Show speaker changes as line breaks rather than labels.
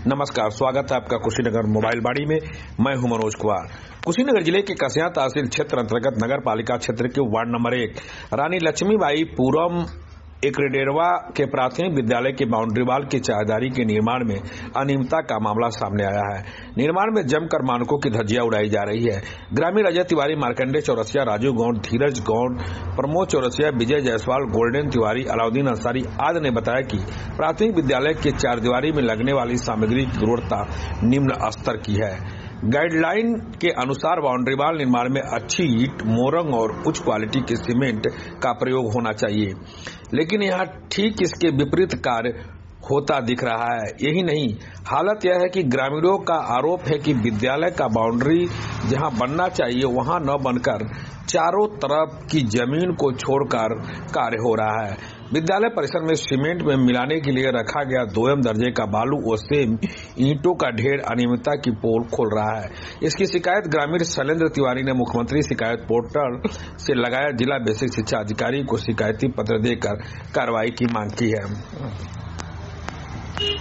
नमस्कार, स्वागत है आपका कुशीनगर मोबाइल बाड़ी में। मैं हूं मनोज कुमार। कुशीनगर जिले के कसिया तहसील क्षेत्र अंतर्गत नगर पालिका क्षेत्र के वार्ड नंबर 1 रानी लक्ष्मीबाई पुरम एकरेडेरवा के प्राथमिक विद्यालय के बाउंड्री वाल की चारदीवारी के निर्माण में अनियमितता का मामला सामने आया है। निर्माण में जमकर मानकों की धज्जियां उड़ाई जा रही है। ग्रामीण अजय तिवारी, मार्कंडे चौरसिया, राजू गौड़, धीरज गौड़, प्रमोद चौरसिया, विजय जायसवाल, गोल्डन तिवारी, अलाउद्दीन अंसारी आदि ने बताया कि प्राथमिक विद्यालय के चारदीवारी में लगने वाली सामग्री की गुणवत्ता निम्न स्तर की है। गाइडलाइन के अनुसार बाउंड्री वाल निर्माण में अच्छी ईंट, मोरंग और उच्च क्वालिटी के सीमेंट का प्रयोग होना चाहिए, लेकिन यहाँ ठीक इसके विपरीत कार्य होता दिख रहा है। यही नहीं, हालत यह है कि ग्रामीणों का आरोप है कि विद्यालय का बाउंड्री जहां बनना चाहिए वहां न बनकर चारों तरफ की जमीन को छोड़कर कार्य हो रहा है। विद्यालय परिसर में सीमेंट में मिलाने के लिए रखा गया 2M दर्जे का बालू और सेम ईंटों का ढेर अनियमितता की पोल खोल रहा है। इसकी शिकायत ग्रामीण शैलेंद्र तिवारी ने मुख्यमंत्री शिकायत पोर्टल से लगाया जिला बेसिक शिक्षा अधिकारी को शिकायती पत्र देकर कार्रवाई की मांग की है।